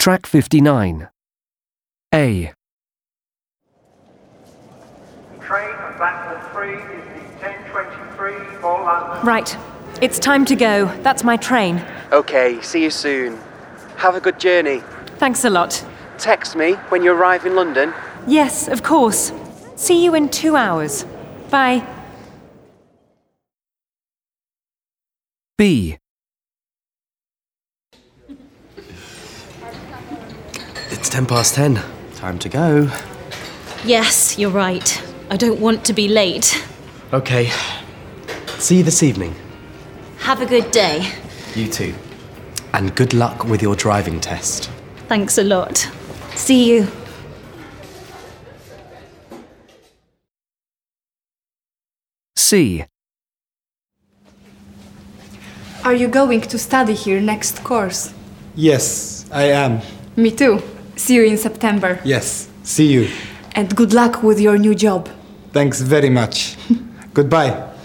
Track 59. A. Train at platform 3 is the 10:23 for London. Right. It's time to go. That's my train. Okay, see you soon. Have a good journey. Thanks a lot. Text me when you arrive in London. Yes, of course. See you in 2 hours. Bye. B. It's 10:10. Time to go. Yes, you're right. I don't want to be late. Okay. See you this evening. Have a good day. You too. And good luck with your driving test. Thanks a lot. See you. C. Are you going to study here next course? Yes, I am. Me too. See you in September. Yes, see you. And good luck with your new job. Thanks very much. Goodbye.